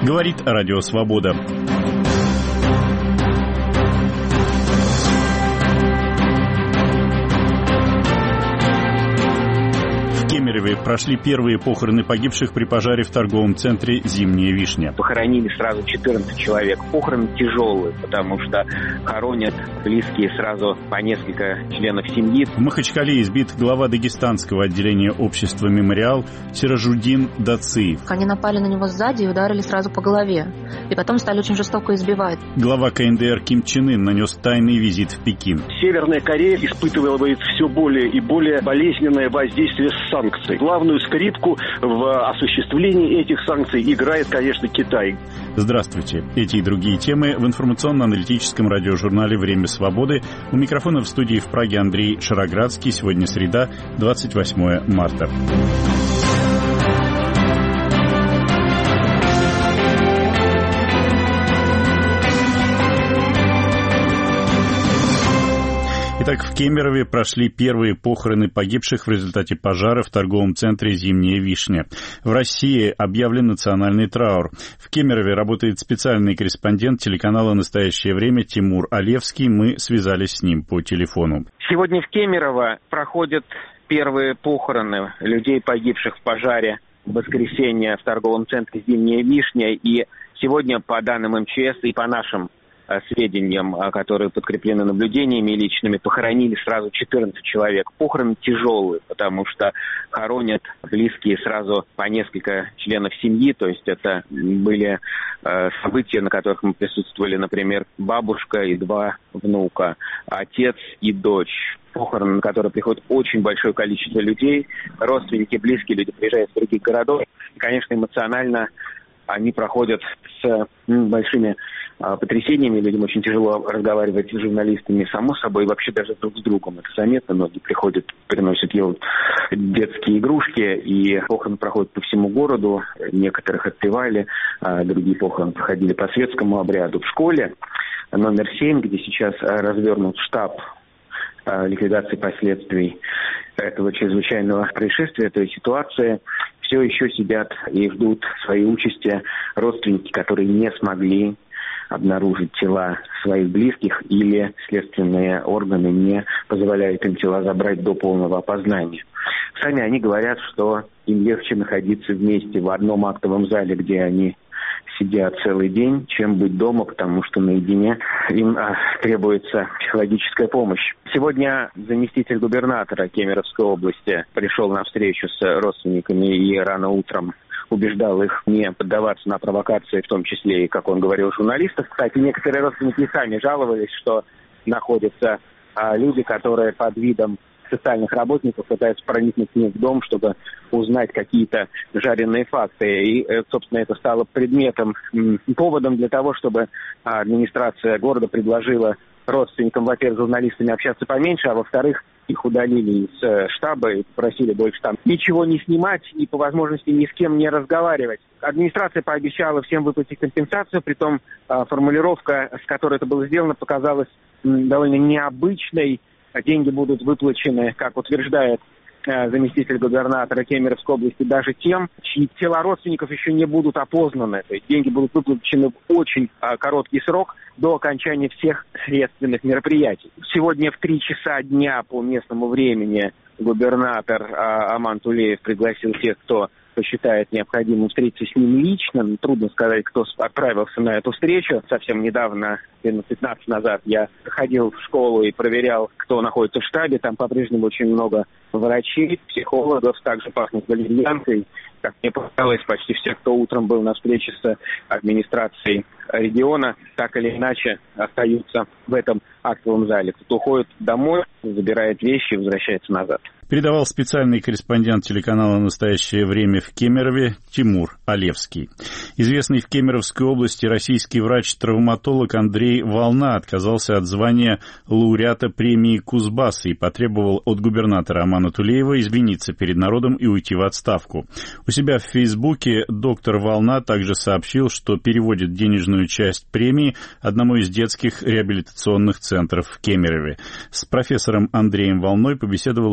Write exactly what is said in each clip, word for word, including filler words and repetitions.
Говорит Радио Свобода. В Кемерове прошли первые похороны погибших при пожаре в торговом центре «Зимняя вишня». Похоронили сразу четырнадцать человек. Похороны тяжелые, потому что хоронят близкие сразу по несколько членов семьи. В Махачкале избит глава дагестанского отделения общества «Мемориал» Сиражудин Дациев. Они напали на него сзади и ударили сразу по голове. И потом стали очень жестоко избивать. Глава ка эн дэ эр Ким Чен Ын нанес тайный визит в Пекин. Северная Корея испытывает все более и более болезненное воздействие санкций. Главную скрипку в осуществлении этих санкций играет, конечно, Китай. Здравствуйте. Эти и другие темы в информационно-аналитическом радиожурнале «Время свободы». У микрофона в студии в Праге Андрей Шароградский. Сегодня среда, двадцать восьмое марта. Итак, в Кемерове прошли первые похороны погибших в результате пожара в торговом центре «Зимняя вишня». В России объявлен национальный траур. В Кемерове работает специальный корреспондент телеканала «Настоящее время» Тимур Алевский. Мы связались с ним по телефону. Сегодня в Кемерово проходят первые похороны людей, погибших в пожаре в воскресенье в торговом центре «Зимняя вишня». И сегодня, по данным эм че эс и по нашим сведениям, которые подкреплены наблюдениями личными, похоронили сразу четырнадцать человек. Похороны тяжелые, потому что хоронят близкие сразу по несколько членов семьи, то есть это были э, события, на которых мы присутствовали, например, бабушка и два внука, отец и дочь. Похороны, на которые приходит очень большое количество людей, родственники, близкие люди приезжают из других городов. И, конечно, эмоционально они проходят с м, большими а, потрясениями. Людям очень тяжело разговаривать с журналистами, само собой, и вообще даже друг с другом. Это заметно. Многие приходят, приносят ел детские игрушки, и похороны проходят по всему городу. Некоторых отпевали, а другие похороны проходили по светскому обряду. В школе номер семь, где сейчас развернут штаб ликвидации последствий этого чрезвычайного происшествия, той ситуации, все еще сидят и ждут своей участи родственники, которые не смогли обнаружить тела своих близких, или следственные органы не позволяют им тела забрать до полного опознания. Сами они говорят, что им легче находиться вместе в одном актовом зале, где они сидят целый день, чем быть дома, потому что наедине им а, требуется психологическая помощь. Сегодня заместитель губернатора Кемеровской области пришел на встречу с родственниками и рано утром убеждал их не поддаваться на провокации, в том числе и, как он говорил, журналистов. Кстати, некоторые родственники сами жаловались, что находятся а, люди, которые под видом социальных работников пытаются проникнуть к ним в дом, чтобы узнать какие-то жареные факты. И, собственно, это стало предметом, поводом для того, чтобы администрация города предложила родственникам, во-первых, журналистами общаться поменьше, а во-вторых, их удалили из штаба и попросили больше там ничего не снимать и по возможности ни с кем не разговаривать. Администрация пообещала всем выплатить компенсацию, притом формулировка, с которой это было сделано, показалась довольно необычной. Деньги будут выплачены, как утверждает э, заместитель губернатора Кемеровской области, даже тем, чьи тела родственников еще не будут опознаны. То есть деньги будут выплачены в очень э, короткий срок, до окончания всех следственных мероприятий. Сегодня в три часа дня по местному времени губернатор э, Аман Тулеев пригласил тех, кто посчитает необходимым встретиться с ним лично. Трудно сказать, кто отправился на эту встречу. Совсем недавно, минут пятнадцать назад, я ходил в школу и проверял, кто находится в штабе. Там по-прежнему очень много врачей, психологов, также пахнет валерьянкой. Как мне показалось, почти все, кто утром был на встрече с администрацией региона, так или иначе остаются в этом актовом зале. Кто уходит домой, забирает вещи и возвращается назад. Передавал специальный корреспондент телеканала «Настоящее время» в Кемерове Тимур Алевский. Известный в Кемеровской области российский врач-травматолог Андрей Волна отказался от звания лауреата премии Кузбасса и потребовал от губернатора Амана Тулеева извиниться перед народом и уйти в отставку. У себя в Фейсбуке доктор Волна также сообщил, что переводит денежную часть премии одному из детских реабилитационных центров в Кемерове. С профессором Андреем Волной побеседовала корреспондент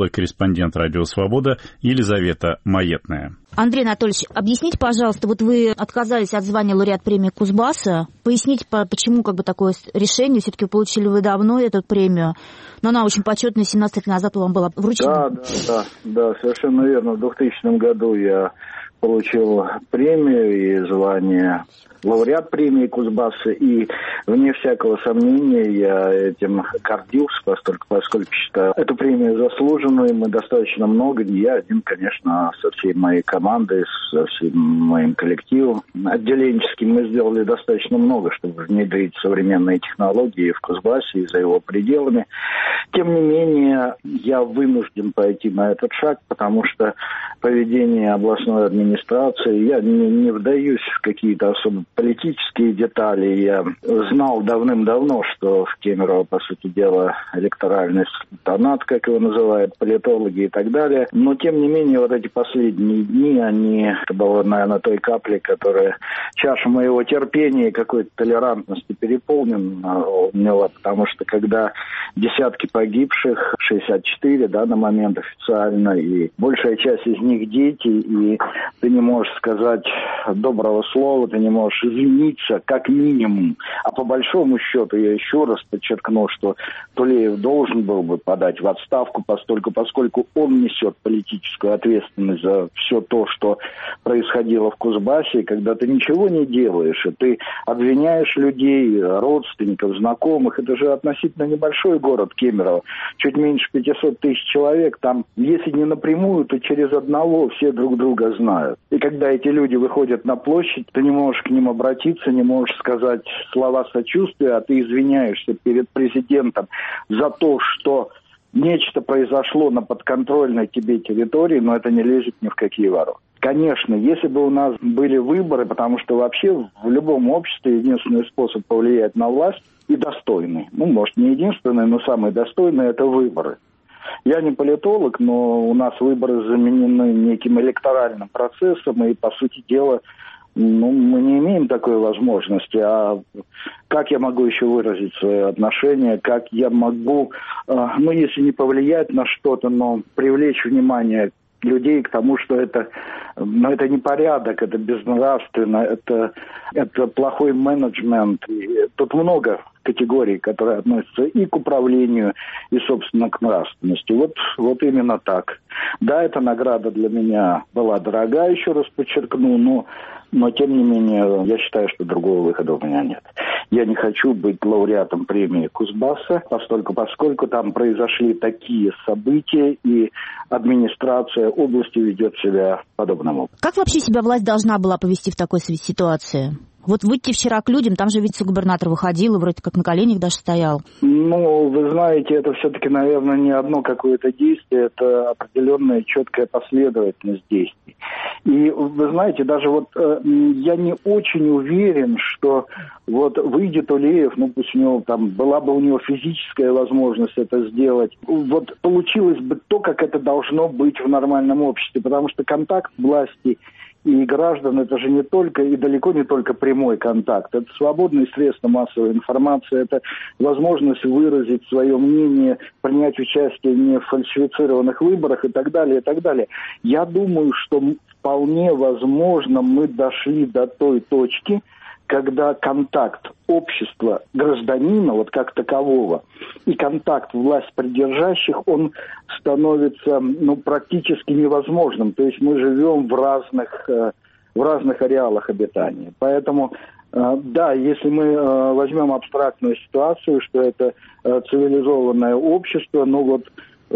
корреспондент «Радио Свобода» Елизавета Маетная. Андрей Анатольевич, объясните, пожалуйста, вот вы отказались от звания лауреат премии Кузбасса. Поясните, почему как бы такое решение? Все-таки получили вы давно эту премию, но она очень почетная, семнадцать лет назад вам была вручена. Да, да, да, да, совершенно верно. В двухтысячном году я получил премию и звание лауреат премии Кузбасса, и вне всякого сомнения я этим гордился, поскольку, поскольку считаю эту премию заслуженной. Мы достаточно много, не я один, конечно, а со всей моей командой, со всем моим коллективом отделенческим мы сделали достаточно много, чтобы внедрить современные технологии в Кузбассе и за его пределами. Тем не менее, я вынужден пойти на этот шаг, потому что поведение областной администрации, я не, не вдаюсь в какие-то особо политические детали. Я знал давным-давно, что в Кемерово, по сути дела, электоральный султанат, как его называют политологи и так далее. Но, тем не менее, вот эти последние дни, они, это было, наверное, той каплей, которая чаша моего терпения и какой-то толерантности переполнена, потому что когда десятки погибших, шестьдесят четыре, да, на момент официально, и большая часть из них дети, и ты не можешь сказать доброго слова, ты не можешь извиниться, как минимум. А по большому счету, я еще раз подчеркну, что Тулеев должен был бы подать в отставку, постольку, поскольку он несет политическую ответственность за все то, что происходило в Кузбассе, и когда ты ничего не делаешь, и ты обвиняешь людей, родственников, знакомых, это же относительно небольшой город Кемерово, чуть меньше пятьсот тысяч человек, там, если не напрямую, то через одного все друг друга знают. И когда эти люди выходят на площадь, ты не можешь к ним обратиться, не можешь сказать слова сочувствия, а ты извиняешься перед президентом за то, что нечто произошло на подконтрольной тебе территории, но это не лезет ни в какие ворота. Конечно, если бы у нас были выборы, потому что вообще в любом обществе единственный способ повлиять на власть и достойный, ну, может, не единственный, но самый достойный – это выборы. Я не политолог, но у нас выборы заменены неким электоральным процессом, и, по сути дела, ну, мы не имеем такой возможности. А как я могу еще выразить свое отношение, как я могу, ну, если не повлиять на что-то, но привлечь внимание людей к тому, что это, ну, это не порядок, это безнравственно, это, это плохой менеджмент. И тут много категорий, которые относятся и к управлению, и, собственно, к нравственности. Вот, вот именно так. Да, эта награда для меня была дорога, еще раз подчеркну, но, но тем не менее, я считаю, что другого выхода у меня нет. Я не хочу быть лауреатом премии Кузбасса, поскольку, поскольку там произошли такие события, и администрация области ведет себя подобным образом. Как вообще себя власть должна была повести в такой ситуации? Вот выйти вчера к людям, там же вице-губернатор выходил, и вроде как на коленях даже стоял. Ну, вы знаете, это все-таки, наверное, не одно какое-то действие, это определенная четкая последовательность действий. И, вы знаете, даже вот э, я не очень уверен, что вот выйдет Тулеев, ну, пусть у него там была бы у него физическая возможность это сделать, вот получилось бы то, как это должно быть в нормальном обществе, потому что контакт власти и граждан, это же не только и далеко не только прямой контакт. Это свободные средства массовой информации, это возможность выразить свое мнение, принять участие не в фальсифицированных выборах и так далее, и так далее. Я думаю, что вполне возможно мы дошли до той точки, когда контакт общества гражданина, вот как такового, и контакт власть придержащих, он становится, ну, практически невозможным. То есть мы живем в разных, в разных ареалах обитания. Поэтому, да, если мы возьмем абстрактную ситуацию, что это цивилизованное общество, ну вот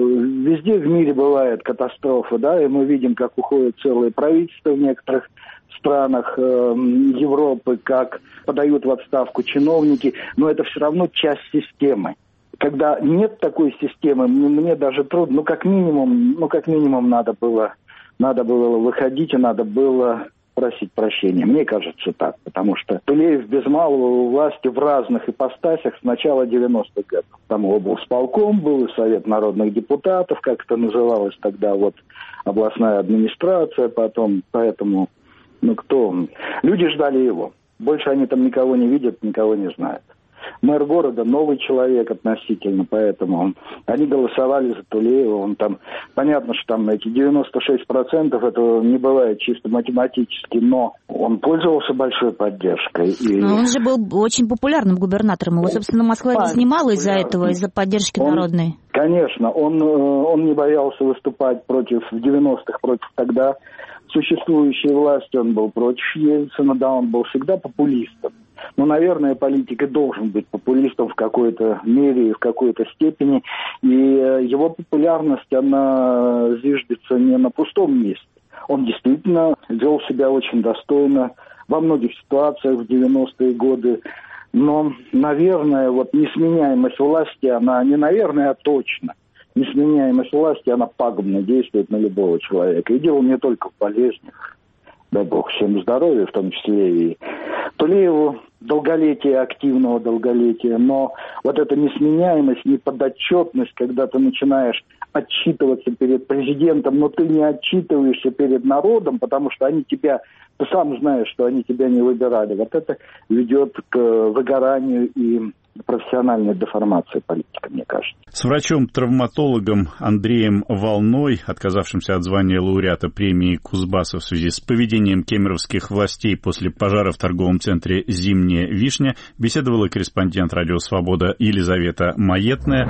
везде в мире бывает катастрофа, да, и мы видим, как уходят целые правительства в некоторых странах э, Европы, как подают в отставку чиновники, но это все равно часть системы. Когда нет такой системы, мне даже трудно, ну как минимум, ну как минимум надо было, надо было выходить и надо было просить прощения. Мне кажется так, потому что Тулеев без малого у власти в разных ипостасях с начала девяностых годов. Там облсполком был, и Совет народных депутатов, как это называлось тогда, вот областная администрация, потом, поэтому, ну кто он? Люди ждали его. Больше они там никого не видят, никого не знают. мэр города новый человек относительно, поэтому они голосовали за Тулеева. Он там, понятно, что там эти девяносто шесть процентов этого не бывает чисто математически, но он пользовался большой поддержкой. И... Но он же был очень популярным губернатором. Его, собственно, Москва не снимала из-за этого, из-за поддержки он, народной. Конечно, он, он не боялся выступать против, в девяностых, против тогда существующей власти, он был против Ельцина, да, он был всегда популистом. Но, наверное, политик и должен быть популистом в какой-то мере и в какой-то степени. И его популярность, она зиждется не на пустом месте. Он действительно вел себя очень достойно во многих ситуациях в девяностые годы. Но, наверное, вот несменяемость власти, она не наверное, а точно. Несменяемость власти, она пагубно действует на любого человека. И дело не только в болезнях. Дай бог всем здоровья, в том числе и Тулееву долголетия, активного долголетия. Но вот эта несменяемость, неподотчетность, когда ты начинаешь отчитываться перед президентом, но ты не отчитываешься перед народом, потому что они тебя, ты сам знаешь, что они тебя не выбирали. Вот это ведет к выгоранию и профессиональной деформации политика, мне кажется. С врачом-травматологом Андреем Волной, отказавшимся от звания лауреата премии Кузбасса в связи с поведением кемеровских властей после пожара в торговом центре «Зимняя вишня», беседовала корреспондент «Радио Свобода» Елизавета Маетная.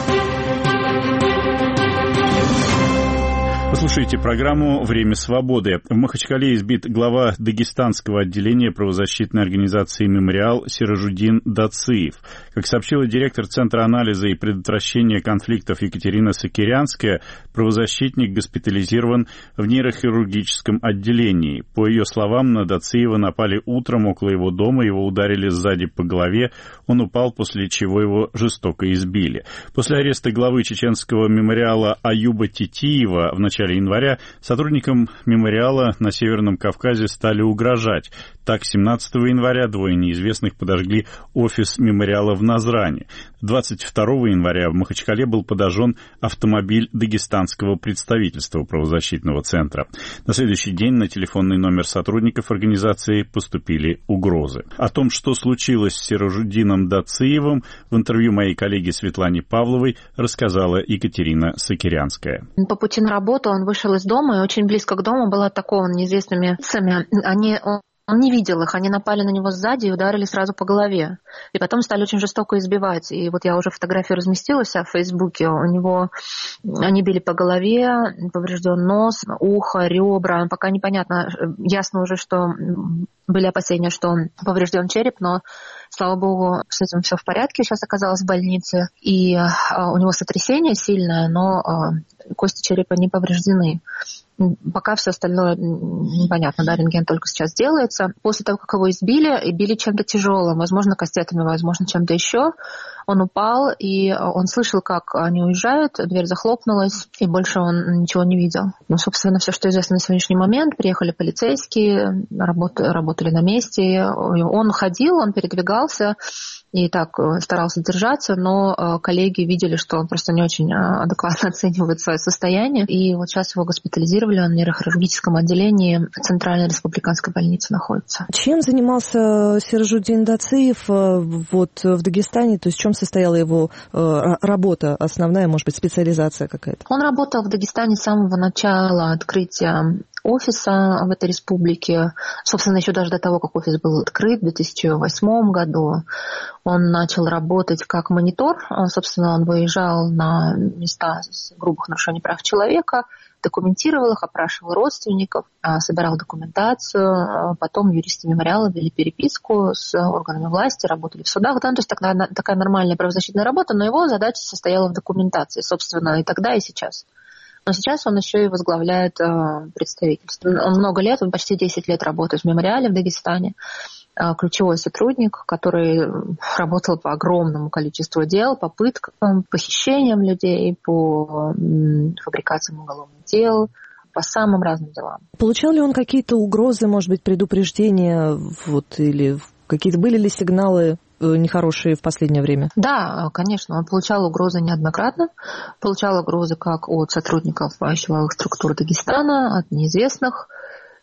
Вы слушаете программу «Время свободы». В Махачкале избит глава дагестанского отделения правозащитной организации «Мемориал» Сиражудин Дациев. Как сообщила директор Центра анализа и предотвращения конфликтов Екатерина Сокирянская, правозащитник госпитализирован в нейрохирургическом отделении. По ее словам, на Дациева напали утром около его дома, его ударили сзади по голове, он упал, после чего его жестоко избили. После ареста главы чеченского мемориала Аюба Титиева в начале В начале января сотрудникам мемориала на Северном Кавказе стали угрожать. Так, семнадцатого января двое неизвестных подожгли офис мемориала в Назране. двадцать второго января в Махачкале был подожжен автомобиль дагестанского представительства правозащитного центра. На следующий день на телефонный номер сотрудников организации поступили угрозы. О том, что случилось с Сиражудином Дациевым, в интервью моей коллеги Светлане Павловой рассказала Екатерина Сокирянская. По пути на работу он вышел из дома, и очень близко к дому был атакован неизвестными лицами. Они... Он не видел их, они напали на него сзади и ударили сразу по голове. И потом стали очень жестоко избивать. И вот я уже фотографию разместила в Фейсбуке. У него они били по голове, поврежден нос, ухо, ребра. Пока непонятно, ясно уже, что были опасения, что поврежден череп, но, слава богу, с этим все в порядке. Сейчас оказалась в больнице. И у него сотрясение сильное, но кости черепа не повреждены. Пока все остальное непонятно, да, рентген только сейчас делается. После того, как его избили, и били чем-то тяжелым, возможно, кастетами, возможно, чем-то еще, он упал, и он слышал, как они уезжают, дверь захлопнулась, и больше он ничего не видел. Ну, собственно, все, что известно на сегодняшний момент. Приехали полицейские, работали, работали на месте. Он ходил, он передвигался, и так старался держаться, но коллеги видели, что он просто не очень адекватно оценивает свое состояние. И вот сейчас его госпитализировали, он в нейрохирургическом отделении Центральной республиканской больницы находится. Чем занимался Сиражудин Дациев вот в Дагестане? То есть в чем состояла его работа основная, может быть, специализация какая-то? Он работал в Дагестане с самого начала открытия офиса в этой республике. Собственно, еще даже до того, как офис был открыт в две тысячи восьмом году, он начал работать как монитор. Он, собственно, он выезжал на места грубых нарушений прав человека, документировал их, опрашивал родственников, собирал документацию. Потом юристы мемориала вели переписку с органами власти, работали в судах. Да, то есть такая, такая нормальная правозащитная работа, но его задача состояла в документации, собственно, и тогда, и сейчас. Но сейчас он еще и возглавляет э, представительство. Он много лет, он почти десять лет работает в мемориале в Дагестане. Э, ключевой сотрудник, который работал по огромному количеству дел, по пыткам, похищениям людей, по м, фабрикациям уголовных дел, по самым разным делам. Получал ли он какие-то угрозы, может быть, предупреждения, вот, или какие-то были ли сигналы нехорошие в последнее время? Да, конечно. Он получал угрозы неоднократно. Получал угрозы как от сотрудников силовых структур Дагестана, от неизвестных.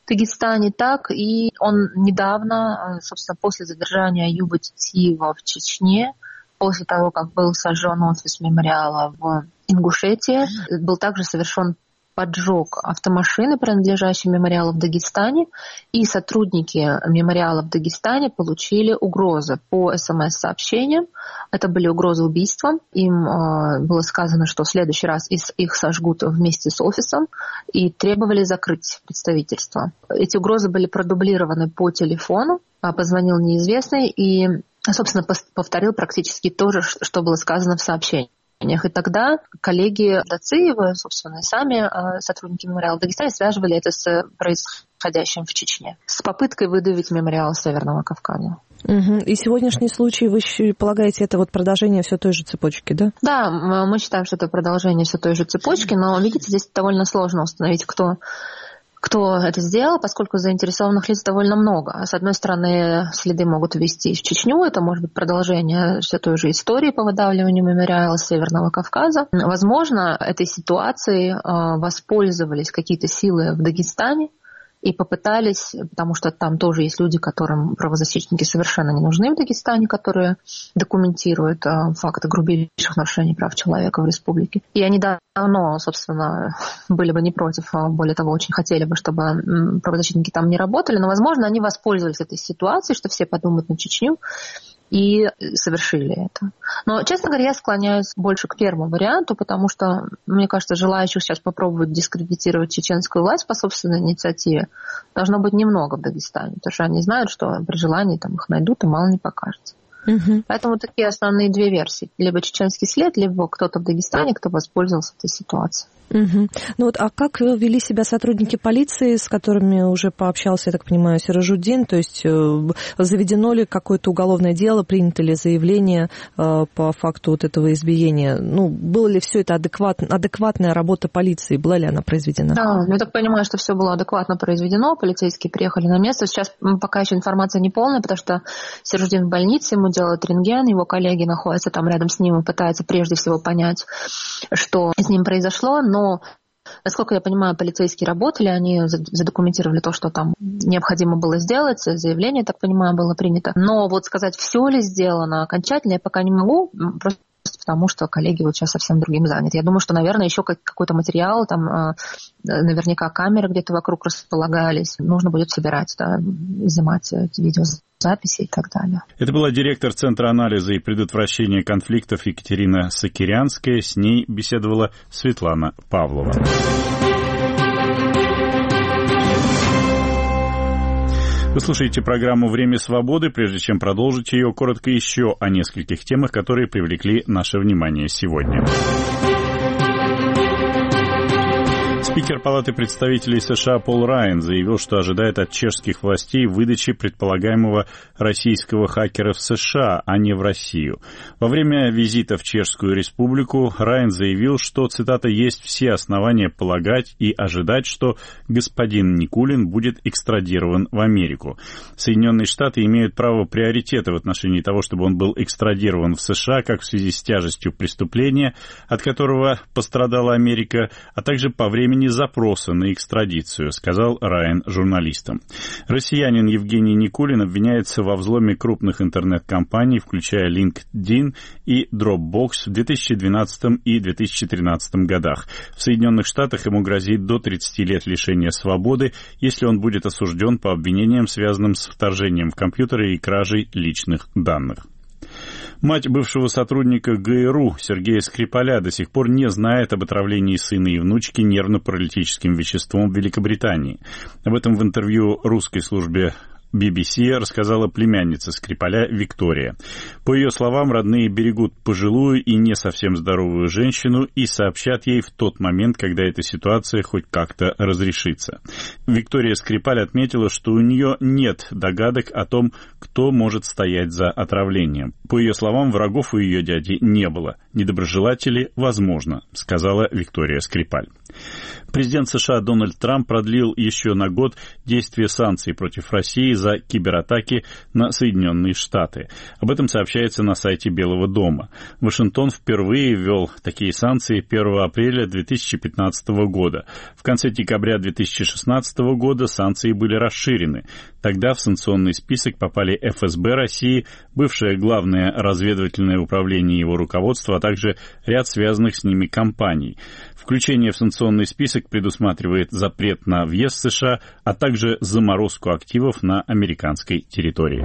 Дагестане, так и он недавно, собственно, после задержания Аюба Титиева в Чечне, после того, как был сожжен офис мемориала в Ингушетии, был также совершен поджог автомашины, принадлежащей мемориалу в Дагестане, и сотрудники мемориала в Дагестане получили угрозы по эс эм эс-сообщениям. Это были угрозы убийством. Им э, было сказано, что в следующий раз их сожгут вместе с офисом, и требовали закрыть представительство. Эти угрозы были продублированы по телефону, позвонил неизвестный и, собственно, повторил практически то же, что было сказано в сообщении. И тогда коллеги Дациева, собственно, и сами сотрудники мемориала в Дагестане связывали это с происходящим в Чечне, с попыткой выдавить мемориал Северного Кавказа. Угу. И сегодняшний случай, вы полагаете, это вот продолжение все той же цепочки, да? Да, мы считаем, что это продолжение все той же цепочки, но, видите, здесь довольно сложно установить, кто... кто это сделал, поскольку заинтересованных лиц довольно много. С одной стороны, следы могут вести в Чечню, это может быть продолжение все той же истории по выдавливанию мемориала Северного Кавказа. Возможно, этой ситуацией воспользовались какие-то силы в Дагестане и попытались, потому что там тоже есть люди, которым правозащитники совершенно не нужны в Дагестане, которые документируют факты грубейших нарушений прав человека в республике. И они давно, собственно, были бы не против, более того, очень хотели бы, чтобы правозащитники там не работали, но, возможно, они воспользовались этой ситуацией, что все подумают на Чечню, и совершили это. Но, честно говоря, я склоняюсь больше к первому варианту, потому что, мне кажется, желающих сейчас попробовать дискредитировать чеченскую власть по собственной инициативе должно быть немного в Дагестане, потому что они знают, что при желании там их найдут, и мало не покажется. Угу. Поэтому такие основные две версии. Либо чеченский след, либо кто-то в Дагестане, кто воспользовался этой ситуацией. Угу. Ну вот, а как вели себя сотрудники полиции, с которыми уже пообщался, я так понимаю, Сиражуддин? То есть заведено ли какое-то уголовное дело, принято ли заявление э, по факту вот этого избиения? Ну, было ли все это адекватно, адекватная работа полиции? Была ли она произведена? Да, я так понимаю, что все было адекватно произведено. Полицейские приехали на место. Сейчас пока еще информация не полная, потому что Сиражуддин в больнице, ему делают рентген, его коллеги находятся там рядом с ним и пытаются прежде всего понять, что с ним произошло. Но, насколько я понимаю, полицейские работали, они задокументировали то, что там необходимо было сделать, заявление, я так понимаю, было принято. Но вот сказать, все ли сделано окончательно, я пока не могу, просто потому что коллеги вот сейчас совсем другим заняты. Я думаю, что, наверное, еще какой-то материал, там наверняка камеры где-то вокруг располагались, нужно будет собирать, да, изымать эти видеозаписи и так далее. Это была директор Центра анализа и предотвращения конфликтов Екатерина Сакирянская. С ней беседовала Светлана Павлова. Вы слушаете программу «Время свободы». Прежде чем продолжить ее, коротко еще о нескольких темах, которые привлекли наше внимание сегодня. Спикер Палаты представителей США Пол Райан заявил, что ожидает от чешских властей выдачи предполагаемого российского хакера в США, а не в Россию. Во время визита в Чешскую Республику Райан заявил, что, цитата, «есть все основания полагать и ожидать, что господин Никулин будет экстрадирован в Америку. Соединенные Штаты имеют право приоритета в отношении того, чтобы он был экстрадирован в США, как в связи с тяжестью преступления, от которого пострадала Америка, а также по времени запроса на экстрадицию», сказал Райан журналистам. Россиянин Евгений Никулин обвиняется во взломе крупных интернет-компаний, включая LinkedIn и Dropbox в две тысячи двенадцатом и две тысячи тринадцатом годах. В Соединенных Штатах ему грозит до тридцати лет лишения свободы, если он будет осужден по обвинениям, связанным с вторжением в компьютеры и кражей личных данных. Мать бывшего сотрудника ГРУ Сергея Скрипаля до сих пор не знает об отравлении сына и внучки нервно-паралитическим веществом в Великобритании. Об этом в интервью русской службе би би си рассказала племянница Скрипаля Виктория. По ее словам, родные берегут пожилую и не совсем здоровую женщину и сообщат ей в тот момент, когда эта ситуация хоть как-то разрешится. Виктория Скрипаль отметила, что у нее нет догадок о том, кто может стоять за отравлением. По ее словам, врагов у ее дяди не было. Недоброжелатели возможно, сказала Виктория Скрипаль. Президент США Дональд Трамп продлил еще на год действие санкций против России за за кибератаки на Соединенные Штаты. Об этом сообщается на сайте Белого дома. Вашингтон впервые ввел такие санкции первого апреля две тысячи пятнадцатого года. В конце декабря две тысячи шестнадцатого года санкции были расширены. Тогда в санкционный список попали эф эс бэ России, бывшее главное разведывательное управление и его руководство, а также ряд связанных с ними компаний. Включение в санкционный список предусматривает запрет на въезд в США, а также заморозку активов на американской территории.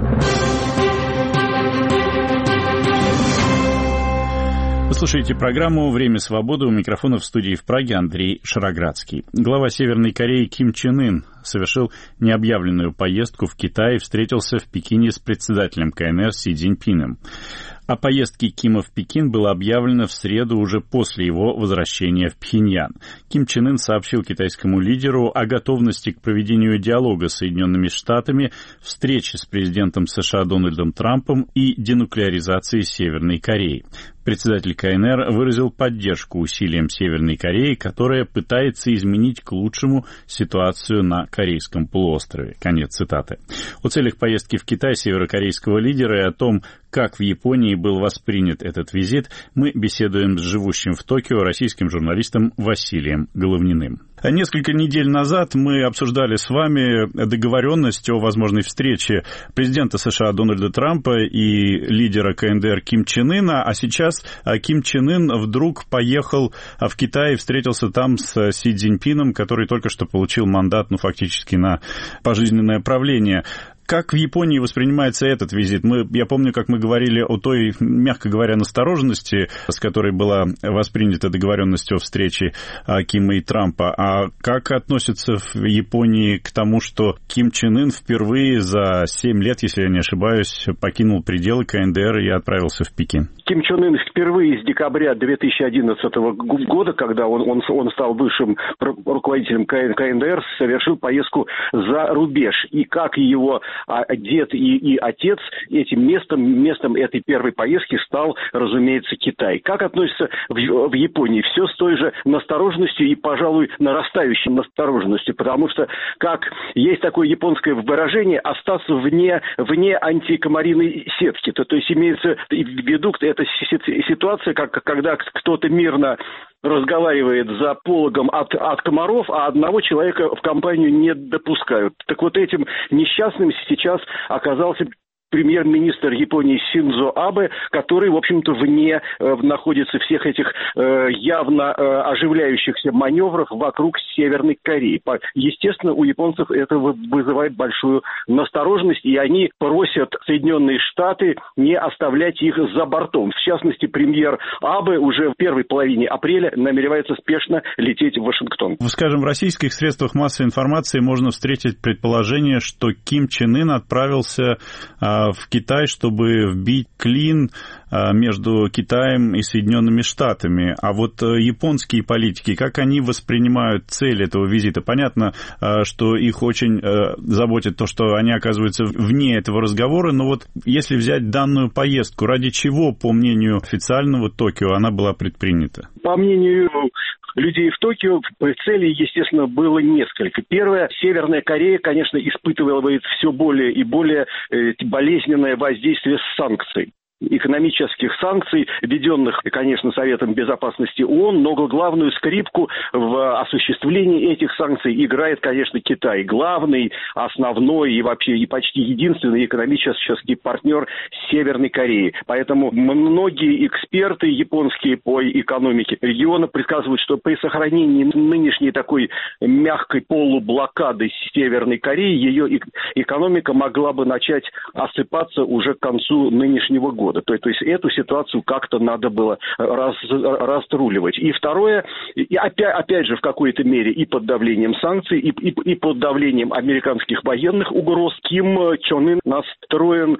Вы слушаете программу «Время свободы», у микрофона в студии в Праге Андрей Шароградский. Глава Северной Кореи Ким Чен Ын совершил необъявленную поездку в Китай и встретился в Пекине с председателем ка эн эр Си Цзиньпином. О поездке Кима в Пекин было объявлено в среду уже после его возвращения в Пхеньян. Ким Чен Ын сообщил китайскому лидеру о готовности к проведению диалога с Соединенными Штатами, встрече с президентом США Дональдом Трампом и денуклеаризации Северной Кореи. Председатель ка эн эр выразил поддержку усилиям Северной Кореи, которая пытается изменить к лучшему ситуацию на Корейском полуострове. Конец цитаты. О целях поездки в Китай северокорейского лидера и о том, как в Японии был воспринят этот визит, мы беседуем с живущим в Токио российским журналистом Василием Головниным. Несколько недель назад мы обсуждали с вами договоренность о возможной встрече президента США Дональда Трампа и лидера ка эн дэ эр Ким Чен Ына, а сейчас Ким Чен Ын вдруг поехал в Китай и встретился там с Си Цзиньпином, который только что получил мандат, ну, фактически на пожизненное правление. Как в Японии воспринимается этот визит? Мы, я помню, как мы говорили о той, мягко говоря, настороженности, с которой была воспринята договоренность о встрече Кима и Трампа. А как относятся в Японии к тому, что Ким Чен Ын впервые за семь лет, если я не ошибаюсь, покинул пределы ка эн дэ эр и отправился в Пекин? Ким Чен Ын впервые с декабря две тысячи одиннадцатого года, когда он, он, он стал высшим руководителем ка эн дэ эр, совершил поездку за рубеж. И как его а дед и, и отец, этим местом, местом этой первой поездки стал, разумеется, Китай. Как относится в, в Японии? Все с той же настороженностью и, пожалуй, нарастающей настороженностью, потому что, как есть такое японское выражение, остаться вне, вне антикомариной сетки. То, то есть имеется в виду, это ситуация, как, когда кто-то мирно разговаривает за пологом от, от комаров, а одного человека в компанию не допускают. Так вот этим несчастным сейчас оказался премьер-министр Японии Синдзо Абе, который, в общем-то, вне э, находится всех этих э, явно э, оживляющихся маневров вокруг Северной Кореи. По, естественно, у японцев это вызывает большую настороженность, и они просят Соединенные Штаты не оставлять их за бортом. В частности, премьер Абе уже в первой половине апреля намеревается спешно лететь в Вашингтон. Скажем, в российских средствах массовой информации можно встретить предположение, что Ким Чен Ын отправился э, в Китай, чтобы вбить клин между Китаем и Соединенными Штатами. А вот японские политики, как они воспринимают цель этого визита? Понятно, что их очень заботит то, что они оказываются вне этого разговора, но вот если взять данную поездку, ради чего, по мнению официального Токио, она была предпринята? По мнению людей в Токио целей, естественно, было несколько. Первое, Северная Корея, конечно, испытывает все более и более болезненное воздействие санкций. Экономических санкций, введенных, конечно, Советом Безопасности ООН, но главную скрипку в осуществлении этих санкций играет, конечно, Китай. Главный, основной и вообще и почти единственный экономический партнер Северной Кореи. Поэтому многие эксперты японские по экономике региона предсказывают, что при сохранении нынешней такой мягкой полублокады Северной Кореи ее экономика могла бы начать осыпаться уже к концу нынешнего года. То, то есть эту ситуацию как-то надо было раз, разруливать. И второе, и опять, опять же в какой-то мере и под давлением санкций, и, и, и под давлением американских военных угроз, Ким Чен Ын настроен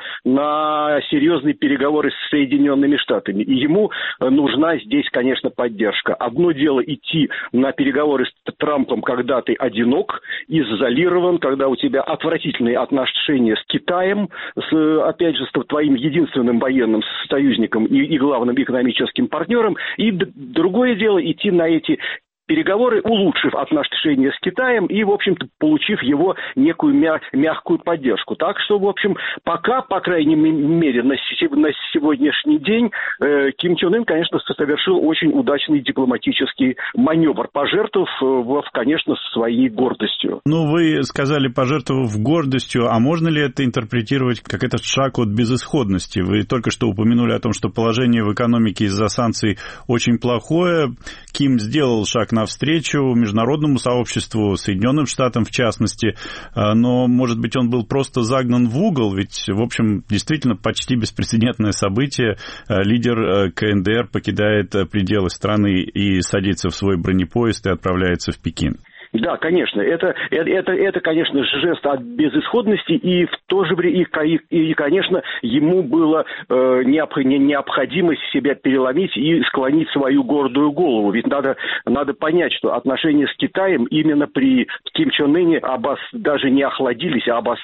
на серьезные переговоры с Соединенными Штатами. И ему нужна здесь, конечно, поддержка. Одно дело идти на переговоры с Трампом, когда ты одинок, изолирован, когда у тебя отвратительные отношения с Китаем, с, опять же, с твоим единственным военным союзником и, и главным экономическим партнером. И д- другое дело идти на эти переговоры, улучшив отношения с Китаем и, в общем-то, получив его некую мя- мягкую поддержку. Так что, в общем, пока, по крайней мере, на, на сегодняшний день э, Ким Чен Ын, конечно, совершил очень удачный дипломатический маневр, пожертвовав, э, конечно, своей гордостью. Ну, вы сказали, пожертвовав гордостью, а можно ли это интерпретировать как этот шаг от безысходности? Вы только что упомянули о том, что положение в экономике из-за санкций очень плохое. Ким сделал шаг навстречу международному сообществу, Соединенным Штатам в частности, но, может быть, он был просто загнан в угол, ведь, в общем, действительно почти беспрецедентное событие. Лидер ка эн дэ эр покидает пределы страны и садится в свой бронепоезд и отправляется в Пекин. Да, конечно, это, это, это, конечно, жест от безысходности, и в то же время, и, и конечно, ему было э, необходимо себя переломить и склонить свою гордую голову. Ведь надо, надо понять, что отношения с Китаем именно при Ким Чен Ыне обос, даже не охладились, а обострились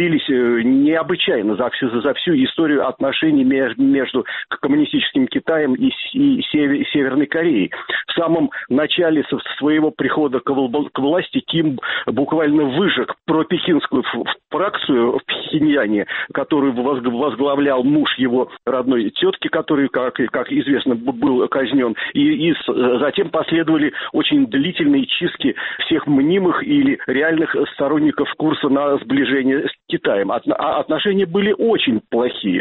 необычайно за всю, за всю историю отношений между коммунистическим Китаем и, и Северной Кореей. В самом начале своего прихода к власти Ким буквально выжег пропекинскую фракцию в Пхеньяне, которую возглавлял муж его родной тетки, который, как, как известно, был казнен. И, и затем последовали очень длительные чистки всех мнимых или реальных сторонников курса на сближение с Китаем. Отношения были очень плохие.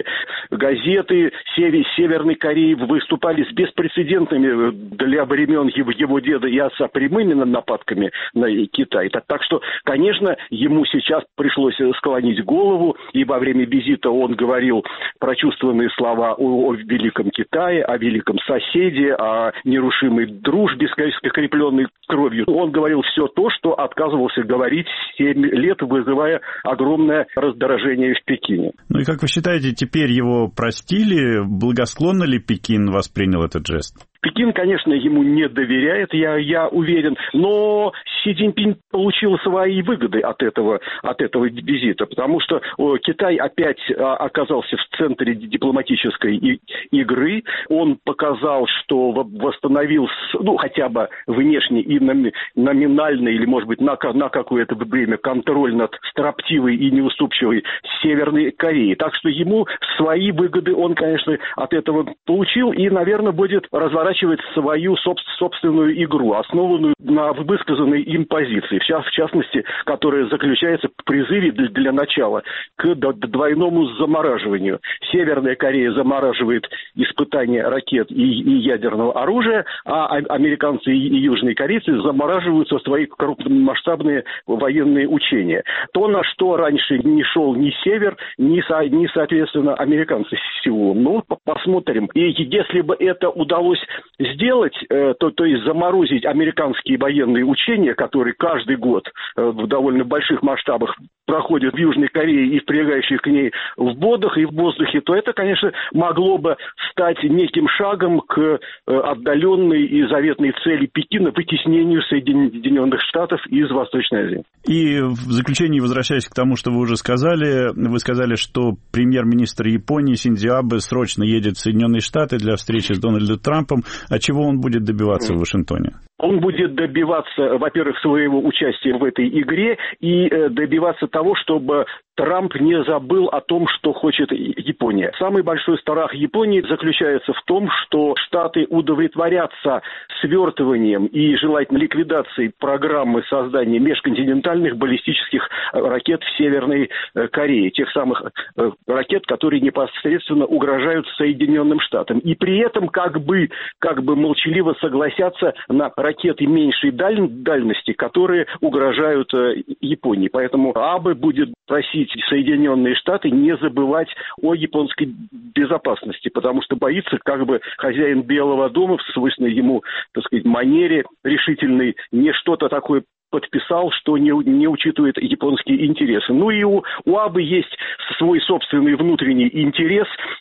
Газеты Северной Кореи выступали с беспрецедентными для времен его, его деда и отца прямыми нападками на Китай. Так, так что, конечно, ему сейчас пришлось склонить голову, и во время визита он говорил прочувствованные слова о, о великом Китае, о великом соседе, о нерушимой дружбе, скрепленной кровью. Он говорил все то, что отказывался говорить семь лет, вызывая огромное раздражение в Пекине. Ну и как вы считаете, теперь его простили? Благосклонно ли Пекин воспринял этот жест? Пекин, конечно, ему не доверяет, я, я уверен, но Си Цзиньпин получил свои выгоды от этого, от этого визита, потому что о, Китай опять а, оказался в центре дипломатической и, игры. Он показал, что восстановил, ну, хотя бы внешне и номинально, или, может быть, на, на какое-то время контроль над строптивой и неуступчивой Северной Кореей. Так что ему свои выгоды он, конечно, от этого получил и, наверное, будет разворачивать свою собственную игру, основанную на высказанной им позиции, в частности, которая заключается в призыве для начала к двойному замораживанию. Северная Корея замораживает испытания ракет и, и ядерного оружия, а американцы и южные корейцы замораживают свои крупномасштабные военные учения. То, на что раньше не шел ни Север, ни, ни соответственно, американцы с Сеулом. Ну, посмотрим. И если бы это удалось сделать, то, то есть заморозить американские военные учения, которые каждый год в довольно больших масштабах проходят в Южной Корее и в прилегающих к ней в водах и в воздухе, то это, конечно, могло бы стать неким шагом к отдаленной и заветной цели Пекина – вытеснению Соединенных Штатов из Восточной Азии. И в заключение, возвращаясь к тому, что вы уже сказали, вы сказали, что премьер-министр Японии Синдзо Абэ срочно едет в Соединенные Штаты для встречи с Дональдом Трампом. А чего он будет добиваться в Вашингтоне? Он будет добиваться, во-первых, своего участия в этой игре и добиваться того, чтобы Трамп не забыл о том, что хочет Япония. Самый большой страх Японии заключается в том, что Штаты удовлетворятся свертыванием и желательно ликвидацией программы создания межконтинентальных баллистических ракет в Северной Корее. Тех самых ракет, которые непосредственно угрожают Соединенным Штатам. И при этом как бы, как бы молчаливо согласятся на ракеты меньшей даль... дальности, которые угрожают Японии. Поэтому Абэ будет просить Соединенные Штаты не забывать о японской безопасности, потому что боится, как бы хозяин Белого дома в свойственной ему, так сказать, манере решительной не что-то такое подписал, что не, не учитывает японские интересы. Ну и у, у Абэ есть свой собственный внутренний интерес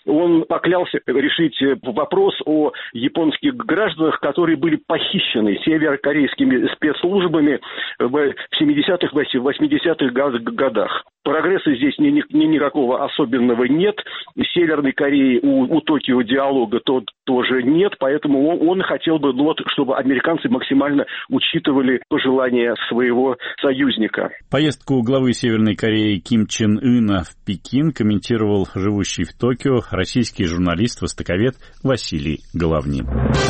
он поклялся решить вопрос о японских гражданах, которые были похищены северокорейскими спецслужбами в семидесятых, восьмидесятых годах. Прогресса здесь ни, ни, никакого особенного нет. В Северной Корее у, у Токио диалога то, тоже нет, поэтому он, он хотел бы, ну, вот, чтобы американцы максимально учитывали пожелания своего союзника. Поездку главы Северной Кореи Ким Чен Ына в Пекин комментировал живущий в Токио российский журналист-востоковед Василий Головнин.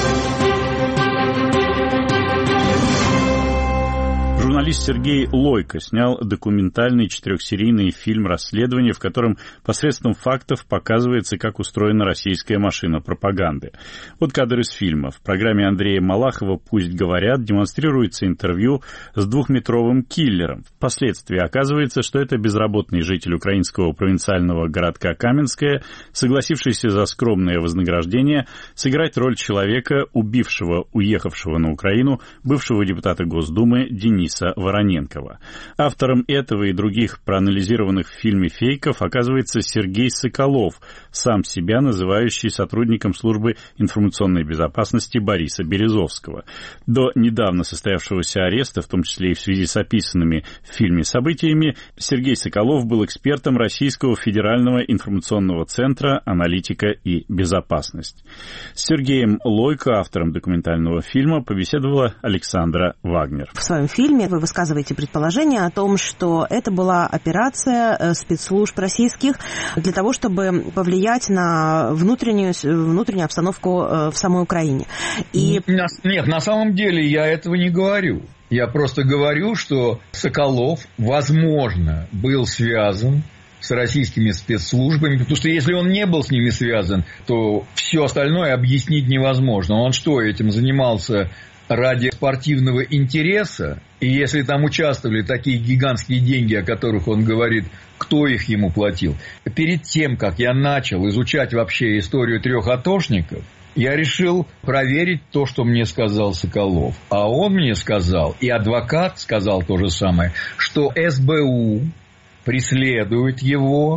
Журналист Сергей Лойко снял документальный четырехсерийный фильм «Расследование», в котором посредством фактов показывается, как устроена российская машина пропаганды. Вот кадр из фильма. В программе Андрея Малахова «Пусть говорят» демонстрируется интервью с двухметровым киллером. Впоследствии оказывается, что это безработный житель украинского провинциального городка Каменское, согласившийся за скромное вознаграждение сыграть роль человека, убившего уехавшего на Украину бывшего депутата Госдумы Дениса Вороненкова. Автором этого и других проанализированных в фильме фейков оказывается Сергей Соколов, сам себя называющий сотрудником службы информационной безопасности Бориса Березовского. До недавно состоявшегося ареста, в том числе и в связи с описанными в фильме событиями, Сергей Соколов был экспертом Российского федерального информационного центра «Аналитика и безопасность». С Сергеем Лойко, автором документального фильма, побеседовала Александра Вагнер. В своем фильме вы высказываете предположение о том, что это была операция спецслужб российских для того, чтобы повлиять на внутреннюю, внутреннюю обстановку в самой Украине. И... Нет, на самом деле я этого не говорю. Я просто говорю, что Соколов, возможно, был связан с российскими спецслужбами, потому что если он не был с ними связан, то все остальное объяснить невозможно. Он что, этим занимался ради спортивного интереса? И если там участвовали такие гигантские деньги, о которых он говорит, кто их ему платил? Перед тем, как я начал изучать вообще историю трех атошников, я решил проверить то, что мне сказал Соколов. А он мне сказал, и адвокат сказал то же самое, что эс бэ у преследует его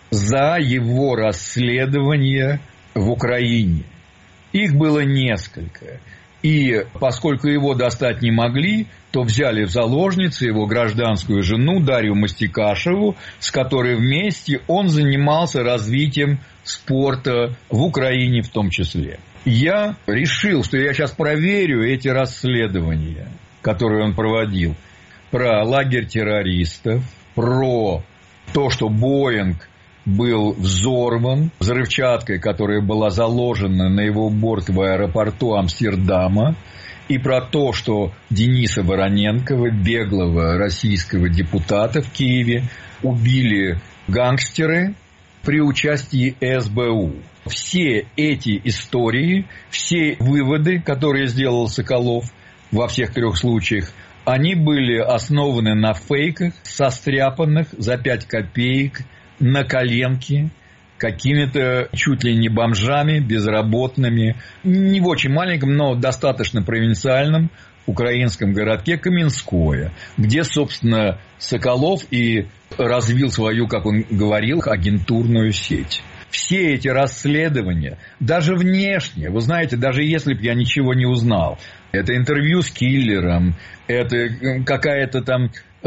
за его расследование в Украине. Их было несколько. И поскольку его достать не могли, то взяли в заложницы его гражданскую жену Дарью Мастикашеву, с которой вместе он занимался развитием спорта в Украине в том числе. Я решил, что я сейчас проверю эти расследования, которые он проводил, про лагерь террористов, про то, что Боинг был взорван взрывчаткой, которая была заложена на его борт в аэропорту Амстердама, и про то, что Дениса Вороненкова, беглого российского депутата в Киеве, убили гангстеры при участии эс бэ у. Все эти истории, все выводы, которые сделал Соколов во всех трех случаях, они были основаны на фейках, состряпанных за пять копеек, на коленке, какими-то чуть ли не бомжами, безработными, не в очень маленьком, но достаточно провинциальном украинском городке Каменское, где, собственно, Соколов и развил свою, как он говорил, агентурную сеть. Все эти расследования, даже внешне, вы знаете, даже если бы я ничего не узнал, это интервью с киллером, это какая-то там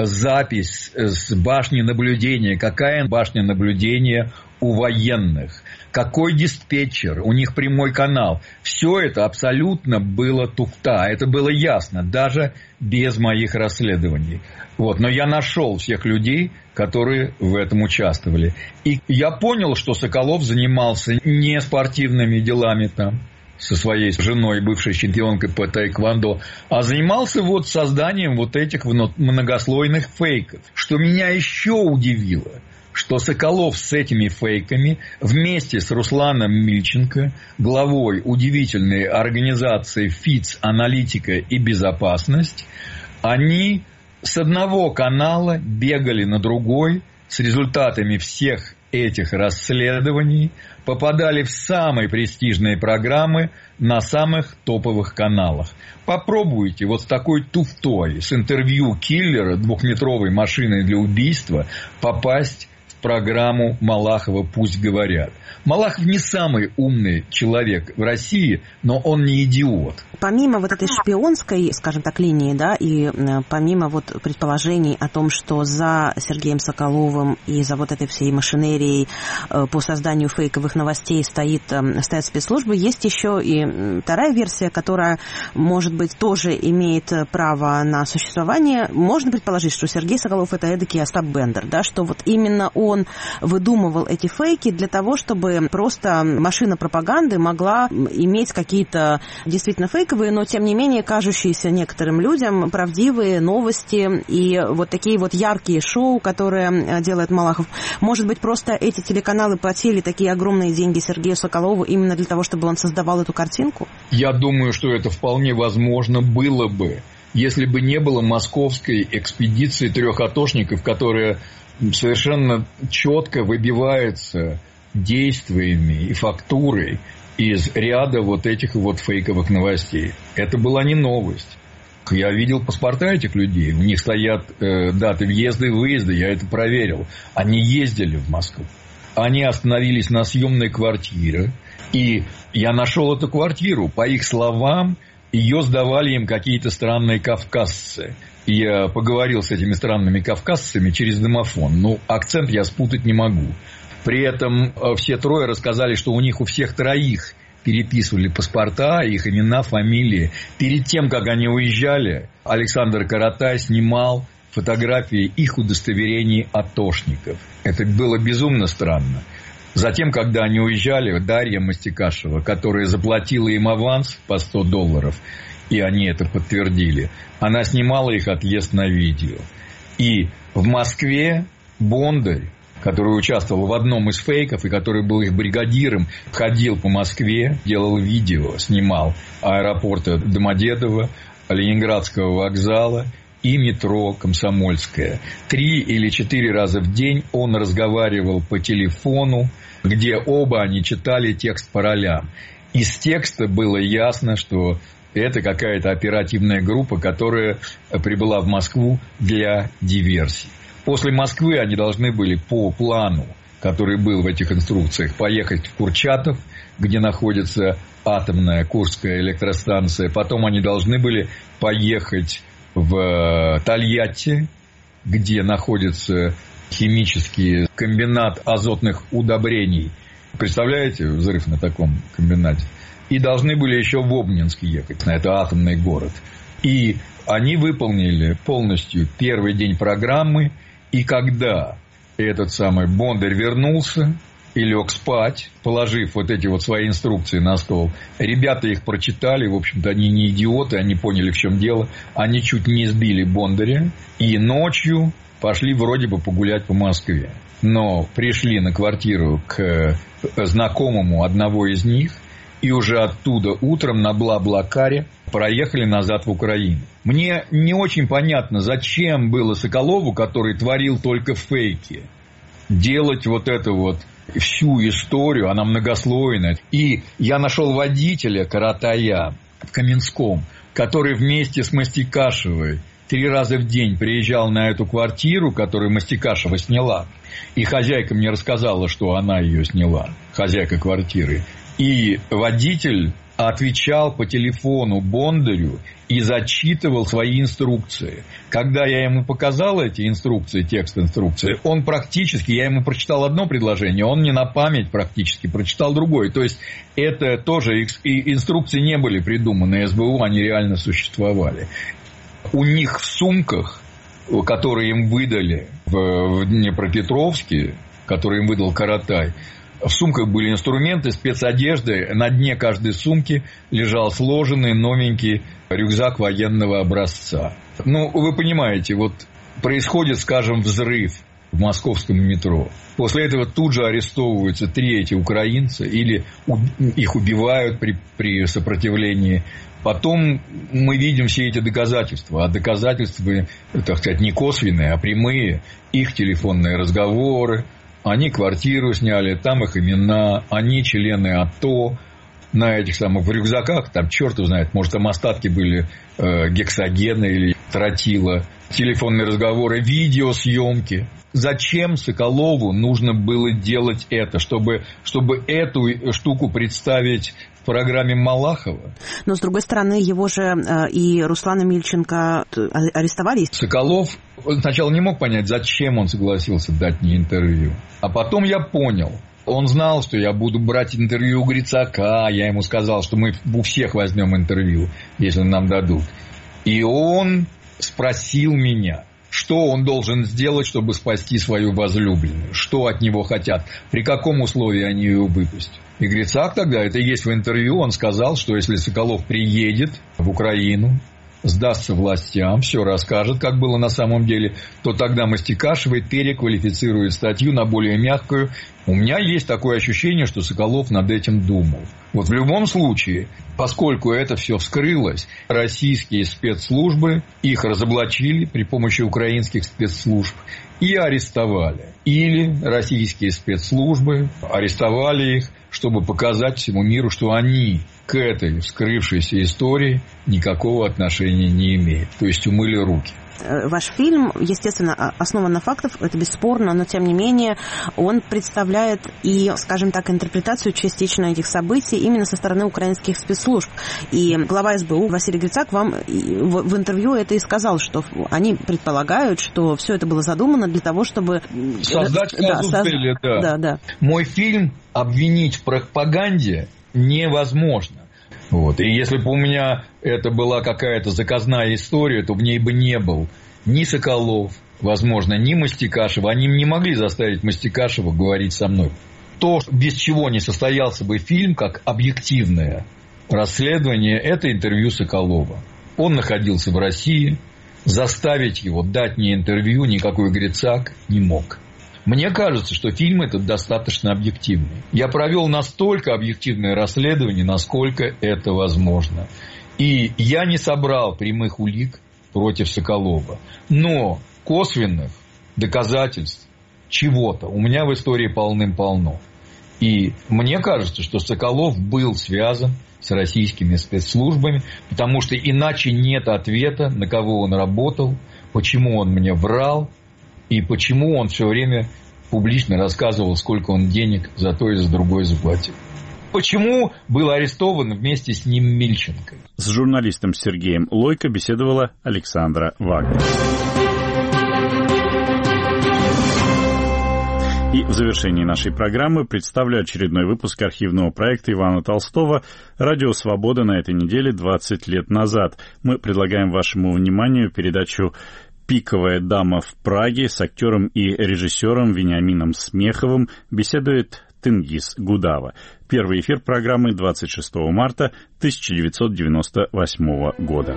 запись с башни наблюдения, какая башня наблюдения у военных, какой диспетчер, у них прямой канал. Все это абсолютно было туфта, это было ясно, даже без моих расследований. Вот. Но я нашел всех людей, которые в этом участвовали. И я понял, что Соколов занимался не спортивными делами там, со своей женой, бывшей чемпионкой по тайквондо, а занимался вот созданием вот этих многослойных фейков. Что меня еще удивило, что Соколов с этими фейками вместе с Русланом Мильченко, главой удивительной организации ФИЦ «Аналитика и безопасность», они с одного канала бегали на другой с результатами всех этих расследований, попадали в самые престижные программы на самых топовых каналах. Попробуйте вот с такой туфтой, с интервью киллера двухметровой машиной для убийства попасть в программу Малахова «Пусть говорят». Малахов не самый умный человек в России, но он не идиот. Помимо вот этой шпионской, скажем так, линии, да, и помимо вот предположений о том, что за Сергеем Соколовым и за вот этой всей машинерией по созданию фейковых новостей стоит, стоят спецслужбы, есть еще и вторая версия, которая, может быть, тоже имеет право на существование. Можно предположить, что Сергей Соколов — это эдакий Остап Бендер, да, что вот именно он выдумывал эти фейки для того, чтобы просто машина пропаганды могла иметь какие-то действительно фейковые, но тем не менее кажущиеся некоторым людям правдивые новости и вот такие вот яркие шоу, которые делает Малахов. Может быть, просто эти телеканалы платили такие огромные деньги Сергею Соколову именно для того, чтобы он создавал эту картинку? Я думаю, что это вполне возможно было бы, если бы не было московской экспедиции трех атошников, которая совершенно четко выбивается действиями и фактурой из ряда вот этих вот фейковых новостей. Это была не новость. Я видел паспорта этих людей. У них стоят э, даты въезда и выезда. Я это проверил. Они ездили в Москву. Они остановились на съемной квартире. И я нашел эту квартиру. По их словам, ее сдавали им какие-то странные кавказцы. Я поговорил с этими странными кавказцами через домофон. Ну, акцент я спутать не могу. При этом все трое рассказали, что у них у всех троих переписывали паспорта, их имена, фамилии. Перед тем, как они уезжали, Александр Каратай снимал фотографии их удостоверений атошников. Это было безумно странно. Затем, когда они уезжали, Дарья Мастикашева, которая заплатила им аванс по сто долларов, и они это подтвердили, она снимала их отъезд на видео. И в Москве Бондарь, который участвовал в одном из фейков и который был их бригадиром, ходил по Москве, делал видео, снимал аэропорта Домодедово, Ленинградского вокзала и метро Комсомольская. Три или четыре раза в день он разговаривал по телефону, где оба они читали текст по ролям. Из текста было ясно, что это какая-то оперативная группа, которая прибыла в Москву для диверсии. После Москвы они должны были по плану, который был в этих инструкциях, поехать в Курчатов, где находится атомная Курская электростанция. Потом они должны были поехать в Тольятти, где находится химический комбинат азотных удобрений. Представляете, взрыв на таком комбинате? И должны были еще в Обнинск ехать, на это атомный город. И они выполнили полностью первый день программы. И когда этот самый Бондарь вернулся и лег спать, положив вот эти вот свои инструкции на стол, ребята их прочитали, в общем-то, они не идиоты, они поняли, в чем дело. Они чуть не сбили Бондаря и ночью пошли вроде бы погулять по Москве. Но пришли на квартиру к знакомому одного из них, и уже оттуда утром на Бла-Блакаре проехали назад в Украину. Мне не очень понятно, зачем было Соколову, который творил только фейки, делать вот эту вот всю историю, она многослойная. И я нашел водителя Каратая в Каменском, который вместе с Мастикашевой три раза в день приезжал на эту квартиру, которую Мастикашева сняла. И хозяйка мне рассказала, что она ее сняла, хозяйка квартиры. И водитель отвечал по телефону Бондарю и зачитывал свои инструкции. Когда я ему показал эти инструкции, текст инструкции, он практически, я ему прочитал одно предложение, он мне на память практически прочитал другое. То есть, это тоже инструкции не были придуманы СБУ, они реально существовали. У них в сумках, которые им выдали в Днепропетровске, которые им выдал Каратай, в сумках были инструменты, спецодежды. На дне каждой сумки лежал сложенный новенький рюкзак военного образца. Ну, вы понимаете, вот происходит, скажем, взрыв в московском метро. После этого тут же арестовываются три эти украинца или их убивают при, при сопротивлении. Потом мы видим все эти доказательства. А доказательства, так сказать, не косвенные, а прямые. Их телефонные разговоры. Они квартиру сняли, там их имена, они члены АТО. На этих самых в рюкзаках, там черт знает, может, там остатки были э, гексогена или тротила, телефонные разговоры, видеосъемки. Зачем Соколову нужно было делать это, чтобы, чтобы эту штуку представить в программе Малахова? Но, с другой стороны, его же э, и Руслана Мильченко арестовали. Соколов сначала не мог понять, зачем он согласился дать мне интервью. А потом я понял. Он знал, что я буду брать интервью у Грицака. Я ему сказал, что мы у всех возьмем интервью, если нам дадут. И он спросил меня, что он должен сделать, чтобы спасти свою возлюбленную, что от него хотят, при каком условии они ее выпустят. И Грицак тогда, это и есть в интервью, он сказал, что если Соколов приедет в Украину, сдастся властям, все расскажет, как было на самом деле, то тогда Мастикашевой переквалифицирует статью на более мягкую. У меня есть такое ощущение, что Соколов над этим думал. Вот в любом случае, поскольку это все вскрылось, российские спецслужбы их разоблачили при помощи украинских спецслужб и арестовали. Или российские спецслужбы арестовали их, чтобы показать всему миру, что они к этой вскрывшейся истории никакого отношения не имеют. То есть умыли руки. Ваш фильм, естественно, основан на фактах, это бесспорно, но тем не менее он представляет и, скажем так, интерпретацию частично этих событий именно со стороны украинских спецслужб. И глава СБУ Василий Грицак вам в интервью это и сказал, что они предполагают, что все это было задумано для того, чтобы... Создать казус да, белли, да. Да, да. Мой фильм обвинить в пропаганде невозможно. Вот. И если бы у меня это была какая-то заказная история, то в ней бы не был ни Соколов, возможно, ни Мастикашева. Они не могли заставить Мастикашева говорить со мной. То, без чего не состоялся бы фильм, как объективное расследование, это интервью Соколова. Он находился в России. Заставить его дать мне интервью никакой Грицак не мог. Мне кажется, что фильм этот достаточно объективный. Я провел настолько объективное расследование, насколько это возможно. И я не собрал прямых улик против Соколова. Но косвенных доказательств чего-то у меня в истории полным-полно. И мне кажется, что Соколов был связан с российскими спецслужбами, потому что иначе нет ответа, на кого он работал, почему он мне врал, и почему он все время публично рассказывал, сколько он денег за то и за другое заплатил. Почему был арестован вместе с ним Мильченко? С журналистом Сергеем Лойко беседовала Александра Вагнер. И в завершении нашей программы представлю очередной выпуск архивного проекта Ивана Толстого «Радио Свобода» на этой неделе двадцать лет назад. Мы предлагаем вашему вниманию передачу «Пиковая дама в Праге» с актером и режиссером Вениамином Смеховым беседует Тенгиз Гудава. Первый эфир программы двадцать шестого марта тысяча девятьсот девяносто восьмого года.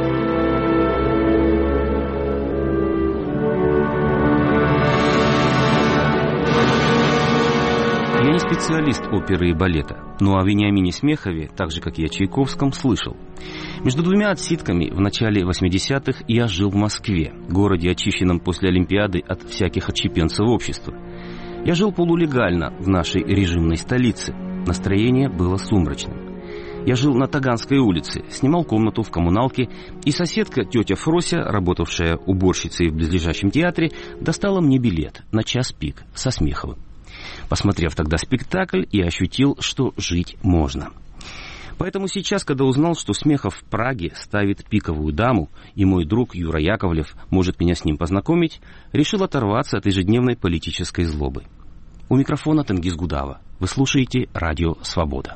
Я не специалист оперы и балета, но о Вениамине Смехове, так же как и о Чайковском, слышал. Между двумя отсидками в начале восьмидесятых я жил в Москве, городе, очищенном после Олимпиады от всяких отщепенцев общества. Я жил полулегально в нашей режимной столице. Настроение было сумрачным. Я жил на Таганской улице, снимал комнату в коммуналке, и соседка, тетя Фрося, работавшая уборщицей в близлежащем театре, достала мне билет на час пик со Смеховым. Посмотрев тогда спектакль, я ощутил, что жить можно. Поэтому сейчас, когда узнал, что Смехов в Праге ставит «Пиковую даму», и мой друг Юра Яковлев может меня с ним познакомить, решил оторваться от ежедневной политической злобы. У микрофона Тенгиз Гудава. Вы слушаете «Радио Свобода».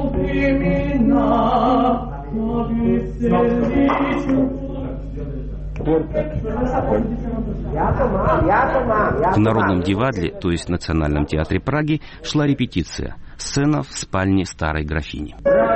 В Народном Дивадле, то есть Национальном театре Праги, шла репетиция. Сцена в спальне старой графини.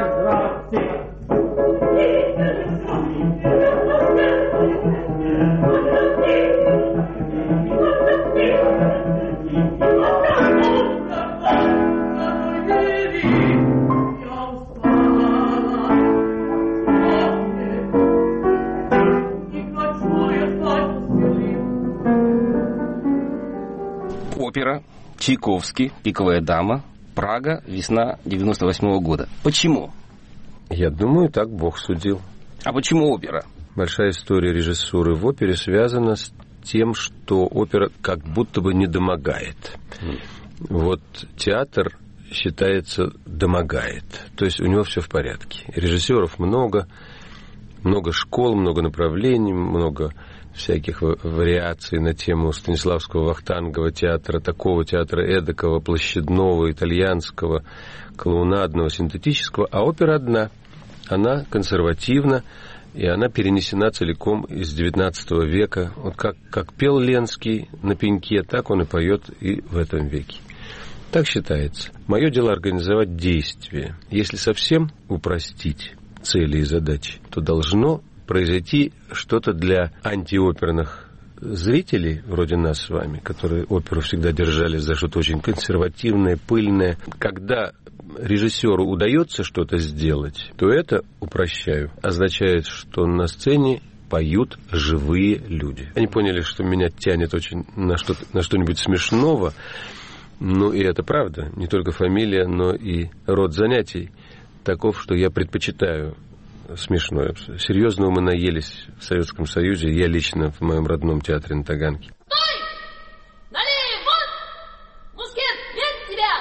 Опера, Чайковский, «Пиковая дама», Прага, весна девяносто восьмого года. Почему? Я думаю, так Бог судил. А почему опера? большая история режиссуры в опере связана с тем, что опера как будто бы не домогает. Mm. Вот театр, считается, домогает. То есть у него все в порядке. Режиссеров много, много школ, много направлений, много всяких вариаций на тему Станиславского Вахтангова театра, такого театра эдакого, площадного, итальянского, клоунадного, синтетического. А опера одна. Она консервативна, и она перенесена целиком из девятнадцатого века. Вот как, как пел Ленский на пеньке, так он и поет и в этом веке. Так считается. Мое дело организовать действие. Если совсем упростить цели и задачи, то должно произойти что-то для антиоперных зрителей, вроде нас с вами, которые оперу всегда держали за что-то очень консервативное, пыльное. Когда режиссеру удается что-то сделать, то это, упрощаю, означает, что на сцене поют живые люди. Они поняли, что меня тянет очень на, что на что-нибудь смешного. Ну, и это правда. Не только фамилия, но и род занятий таков, что я предпочитаю смешное. Серьезно мы наелись в Советском Союзе, я лично в моем родном театре на Таганке. Стой! Налей, вон! Мускет, нет тебя!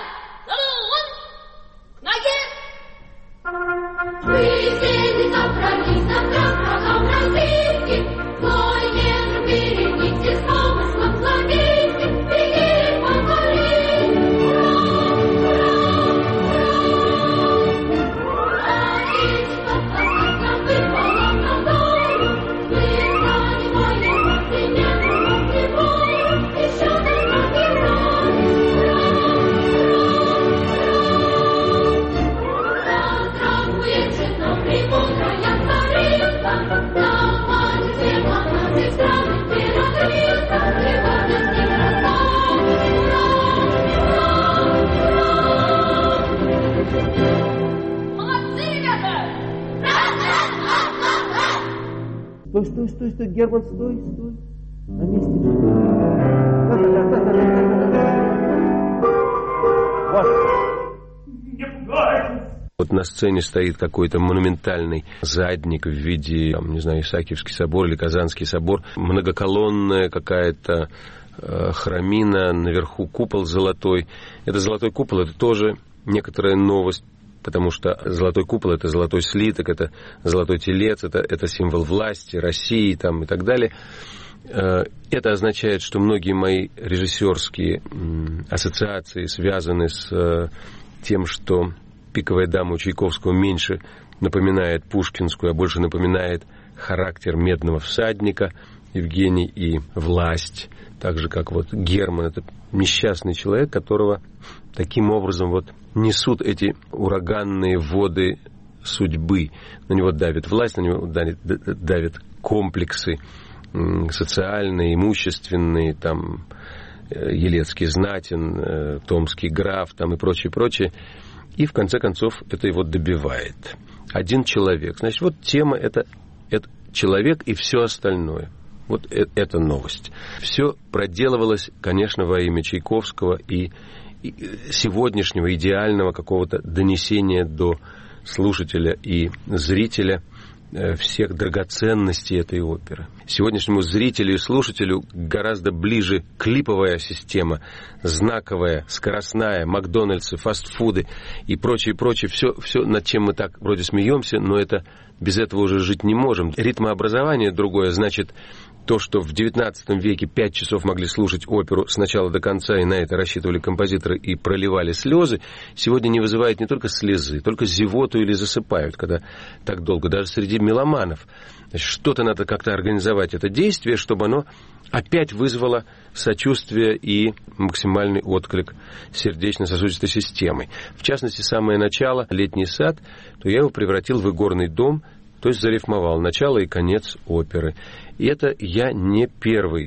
Вон! К ноге! Вы все собрались на прах российский, злой ветер берегите, с помыслом зловейским, беги, покорей! Стой, стой, стой, стой, Герман, стой, стой. На месте. Не пугайтесь. Вот на сцене стоит какой-то монументальный задник в виде, там, не знаю, Исаакиевский собор или Казанский собор, многоколонная какая-то э, храмина, наверху купол золотой. Это золотой купол, это тоже некоторая новость. Потому что золотой купол – это золотой слиток, это золотой телец, это, это символ власти, России там, и так далее. Это означает, что многие мои режиссерские ассоциации связаны с тем, что «Пиковая дама» у Чайковского меньше напоминает пушкинскую, а больше напоминает характер медного всадника Евгений и власть. Так же, как вот Герман – это несчастный человек, которого таким образом вот несут эти ураганные воды судьбы. На него давит власть, на него давит, давят комплексы социальные, имущественные, там, Елецкий знатен, Томский граф, там, и прочее, прочее. И, в конце концов, это его добивает. Один человек. Значит, вот тема это, – это человек и все остальное. Вот это новость. Все проделывалось, конечно, во имя Чайковского и сегодняшнего идеального какого-то донесения до слушателя и зрителя всех драгоценностей этой оперы. Сегодняшнему зрителю и слушателю гораздо ближе клиповая система, знаковая, скоростная, Макдональдсы, фастфуды и прочее, прочее. Все, все, над чем мы так вроде смеемся, но это без этого уже жить не можем. Ритмообразование другое, значит, то, что в девятнадцатом веке пять часов могли слушать оперу с начала до конца, и на это рассчитывали композиторы и проливали слезы, сегодня не вызывает не только слезы, только зевоту или засыпают, когда так долго, даже среди меломанов. Значит, что-то надо как-то организовать, это действие, чтобы оно опять вызвало сочувствие и максимальный отклик сердечно-сосудистой системой. В частности, самое начало, «Летний сад», то я его превратил в игорный дом, то есть зарифмовал начало и конец оперы. И это я не первый.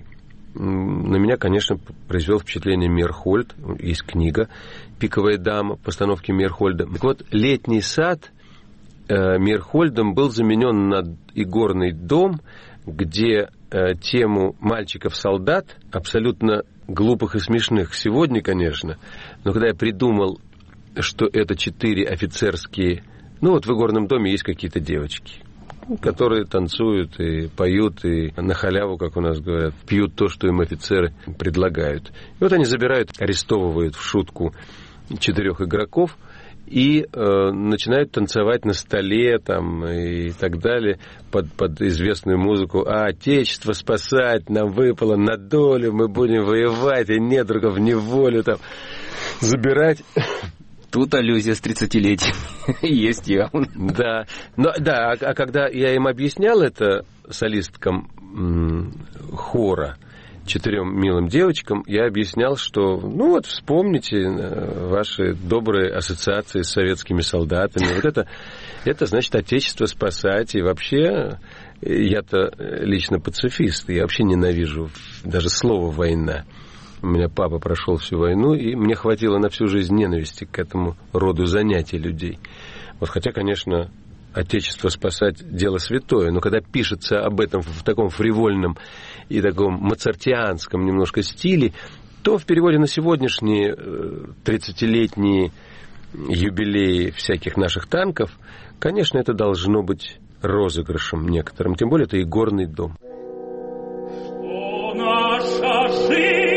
На меня, конечно, произвел впечатление Мейерхольд. Есть книга «Пиковая дама», постановки Мейерхольда. Так вот, «Летний сад» Мейерхольдом был заменен на игорный дом, где тему мальчиков-солдат, абсолютно глупых и смешных сегодня, конечно, но когда я придумал, что это четыре офицерские... Ну вот в игорном доме есть какие-то девочки. которые танцуют и поют, и на халяву, как у нас говорят, пьют то, что им офицеры предлагают. И вот они забирают, арестовывают в шутку четырех игроков и э, начинают танцевать на столе там, и так далее под, под известную музыку. А отечество спасать нам выпало на долю, мы будем воевать, и недругов в неволю там забирать. Тут аллюзия с тридцатилетием есть явно. Да, но, да, а, а когда я им объяснял это солисткам м- хора, четырем милым девочкам, я объяснял, что, ну вот, вспомните ваши добрые ассоциации с советскими солдатами. Вот это, это значит отечество спасать. И вообще, я-то лично пацифист, я вообще ненавижу даже слово «война». У меня папа прошел всю войну, и мне хватило на всю жизнь ненависти к этому роду занятий людей. Вот, хотя, конечно, отечество спасать – дело святое, но когда пишется об этом в таком фривольном и таком моцартианском немножко стиле, то в переводе на сегодняшние тридцатилетние юбилеи всяких наших танков, конечно, это должно быть розыгрышем некоторым, тем более это игорный дом. Что наша жизнь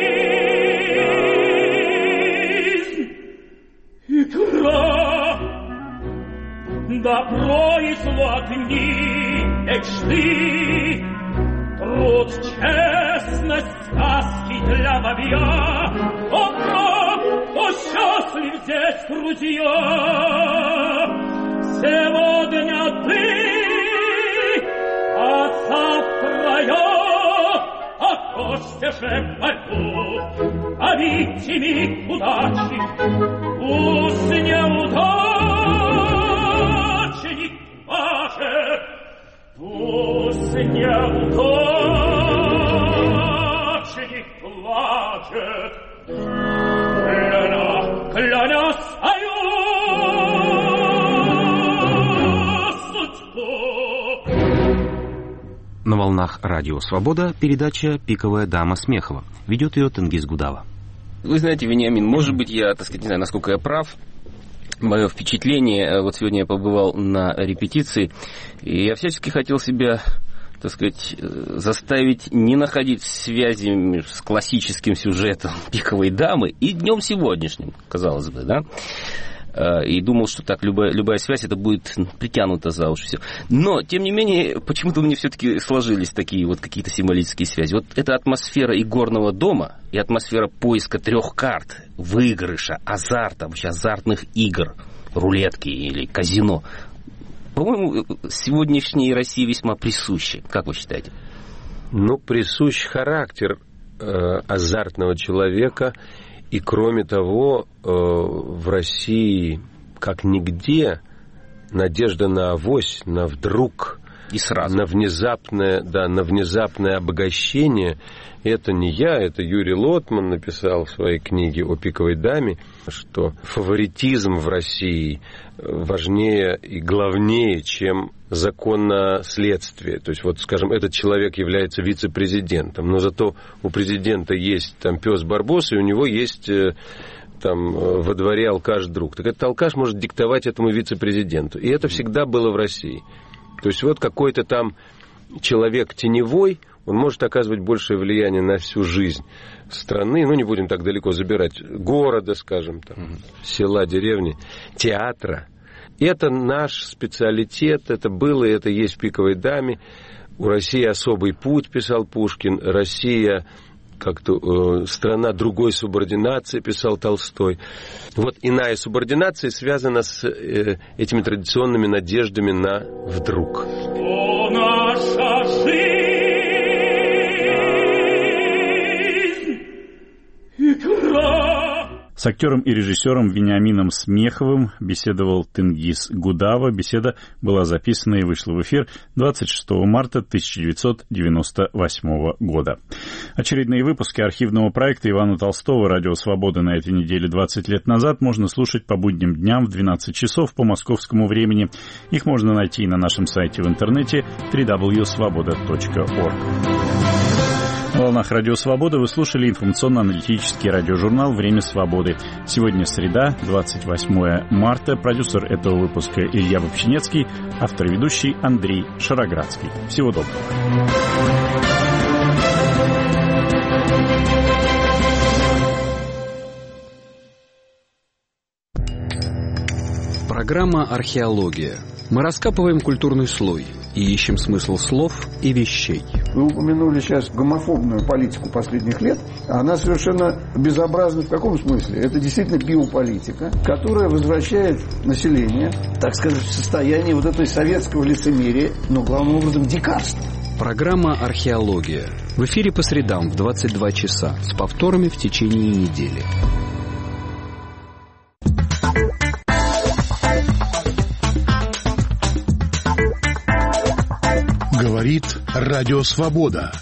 игра, добро и зло дни мечты, труд, честность, сказки для бабья, о прав, о счастлив здесь друзья. Сегодня ты, а завтра я, а гостя же пойду, а видите удачи, пусть неудачник ваше, пусть неудачник плачет, кляня, кляня свою судьбу. На волнах Радио Свобода передача «Пиковая дама Смехова». Ведет ее Тенгиз Гудава. Вы знаете, Вениамин, может быть, я, так сказать, не знаю, насколько я прав. Мое впечатление, вот сегодня я побывал на репетиции, и я всячески хотел себя, так сказать, заставить не находить связи с классическим сюжетом «Пиковой дамы» и днем сегодняшним, казалось бы, да? И думал, что так любая, любая связь это будет притянуто за уши все. Но, тем не менее, почему-то мне все-таки сложились такие вот какие-то символические связи. Вот эта атмосфера игорного дома и атмосфера поиска трех карт, выигрыша, азарта, вообще азартных игр, рулетки или казино, по-моему, сегодняшней России весьма присущи. Как вы считаете? Ну, присущ характер э, азартного человека. И, кроме того, в России, как нигде, надежда на авось, на вдруг, и сразу. на внезапное, да, на внезапное обогащение. Это не я, это Юрий Лотман написал в своей книге о «Пиковой даме», что фаворитизм в России важнее и главнее, чем законоследствие. То есть, вот, скажем, этот человек является вице-президентом, но зато у президента есть там пес Барбос, и у него есть там во дворе алкаш-друг. Так этот алкаш может диктовать этому вице-президенту. И это всегда было в России. То есть, вот какой-то там человек теневой, он может оказывать большее влияние на всю жизнь страны, ну, не будем так далеко забирать, города, скажем, там, mm-hmm. села, деревни, театра. Это наш специалитет, это было, и это есть в «Пиковой даме». У России особый путь, писал Пушкин. Россия как-то э, страна другой субординации, писал Толстой. Вот иная субординация связана с э, этими традиционными надеждами на вдруг. Что наша жизнь игра. С актером и режиссером Вениамином Смеховым беседовал Тенгиз Гудава. Беседа была записана и вышла в эфир двадцать шестого марта тысяча девятьсот девяносто восьмого года. Очередные выпуски архивного проекта Ивана Толстого «Радио Свобода» на этой неделе двадцать лет назад можно слушать по будним дням в двенадцать часов по московскому времени. Их можно найти на нашем сайте в интернете дабл ю дабл ю дабл ю точка свобода точка орг. На волнах Радио Свобода вы слушали информационно-аналитический радиожурнал «Время свободы». Сегодня среда, двадцать восьмое марта. Продюсер этого выпуска Илья Бобчинецкий, автор и ведущий Андрей Шароградский. Всего доброго. Программа «Археология». Мы раскапываем культурный слой и ищем смысл слов и вещей. Вы упомянули сейчас гомофобную политику последних лет. Она совершенно безобразна в каком смысле? Это действительно биополитика, которая возвращает население, так сказать, в состояние вот этой советского лицемерия, но главным образом дикарства. Программа «Археология». В эфире по средам в двадцать два часа с повторами в течение недели. Говорит Радио Свобода.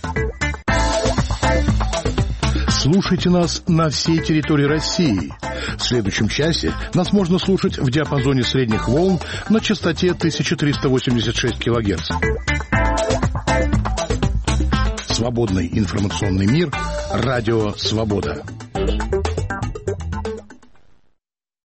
Слушайте нас на всей территории России. В следующем часе нас можно слушать в диапазоне средних волн на частоте тысяча триста восемьдесят шесть килогерц. Свободный информационный мир. Радио Свобода.